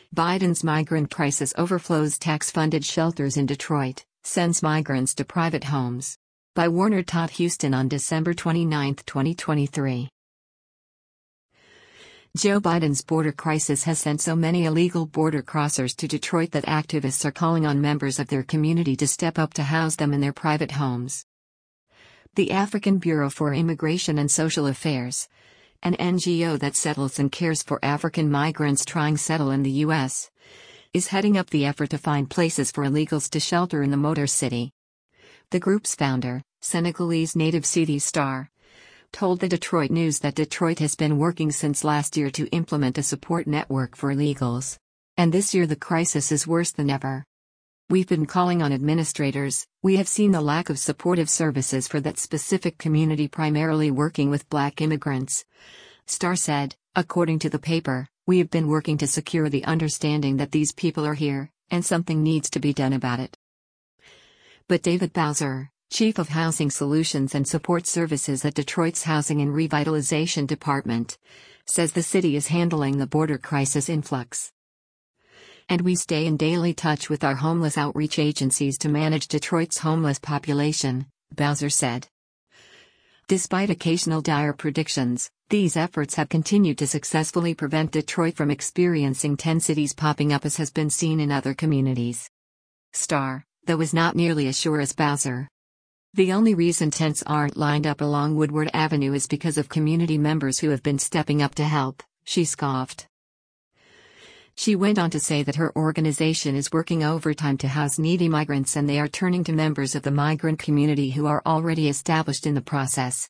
Biden's migrant crisis overflows tax-funded shelters in Detroit, sends migrants to private homes. By Warner Todd Huston on December 29, 2023. Joe Biden's border crisis has sent so many illegal border crossers to Detroit that activists are calling on members of their community to step up to house them in their private homes. The African Bureau for Immigration and Social Affairs, an NGO that settles and cares for African migrants trying to settle in the U.S., is heading up the effort to find places for illegals to shelter in the Motor City. The group's founder, Senegalese native Sidi Star, told the Detroit News that Detroit has been working since last year to implement a support network for illegals. And this year the crisis is worse than ever. We've been calling on administrators, we have seen the lack of supportive services for that specific community, primarily working with Black immigrants. Star said, according to the paper, we have been working to secure the understanding that these people are here, and something needs to be done about it. But David Bowser, Chief of Housing Solutions and Support Services at Detroit's Housing and Revitalization Department, says the city is handling the border crisis influx. And we stay in daily touch with our homeless outreach agencies to manage Detroit's homeless population, Bowser said. Despite occasional dire predictions, these efforts have continued to successfully prevent Detroit from experiencing 10 cities popping up as has been seen in other communities. Star, though, is not nearly as sure as Bowser. The only reason tents aren't lined up along Woodward Avenue is because of community members who have been stepping up to help, she scoffed. She went on to say that her organization is working overtime to house needy migrants and they are turning to members of the migrant community who are already established in the process.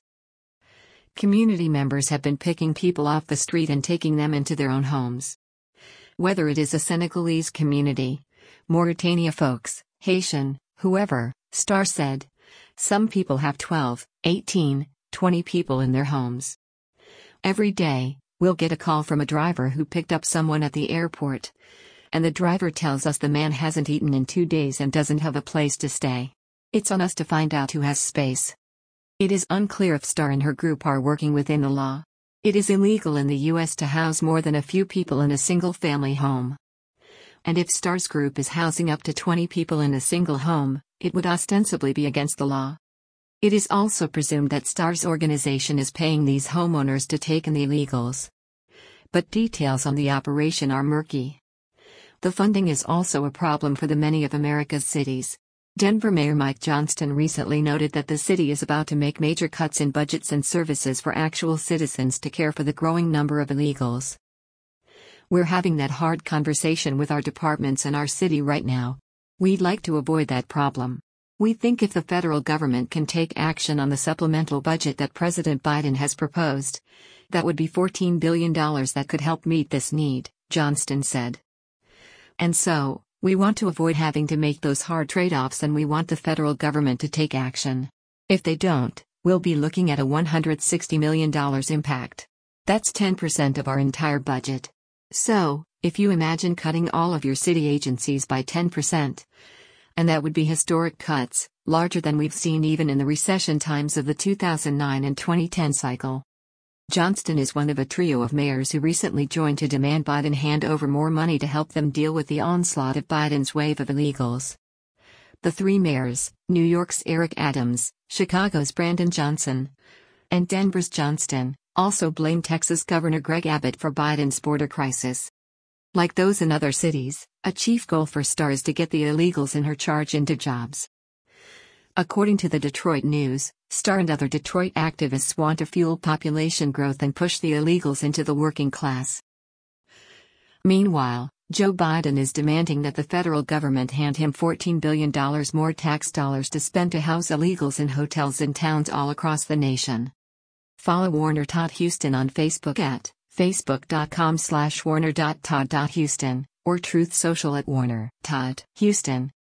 Community members have been picking people off the street and taking them into their own homes. Whether it is a Senegalese community, Mauritania folks, Haitian, whoever, Star said, some people have 12, 18, 20 people in their homes. Every day, we'll get a call from a driver who picked up someone at the airport, and the driver tells us the man hasn't eaten in 2 days and doesn't have a place to stay. It's on us to find out who has space. It is unclear if Star and her group are working within the law. It is illegal in the U.S. to house more than a few people in a single-family home. And if Star's group is housing up to 20 people in a single home, it would ostensibly be against the law. It is also presumed that Star's organization is paying these homeowners to take in the illegals. But details on the operation are murky. The funding is also a problem for the many of America's cities. Denver Mayor Mike Johnston recently noted that the city is about to make major cuts in budgets and services for actual citizens to care for the growing number of illegals. We're having that hard conversation with our departments and our city right now. We'd like to avoid that problem. We think if the federal government can take action on the supplemental budget that President Biden has proposed, that would be $14 billion that could help meet this need, Johnston said. And so, we want to avoid having to make those hard trade-offs and we want the federal government to take action. If they don't, we'll be looking at a $160 million impact. That's 10% of our entire budget. So, if you imagine cutting all of your city agencies by 10%, and that would be historic cuts, larger than we've seen even in the recession times of the 2009 and 2010 cycle. Johnston is one of a trio of mayors who recently joined to demand Biden hand over more money to help them deal with the onslaught of Biden's wave of illegals. The three mayors, New York's Eric Adams, Chicago's Brandon Johnson, and Denver's Johnston, also blame Texas Governor Greg Abbott for Biden's border crisis. Like those in other cities, a chief goal for Star is to get the illegals in her charge into jobs. According to the Detroit News, Star and other Detroit activists want to fuel population growth and push the illegals into the working class. Meanwhile, Joe Biden is demanding that the federal government hand him $14 billion more tax dollars to spend to house illegals in hotels in towns all across the nation. Follow Warner Todd Huston on Facebook at facebook.com/warner.todd.huston or Truth Social at Warner Todd Huston.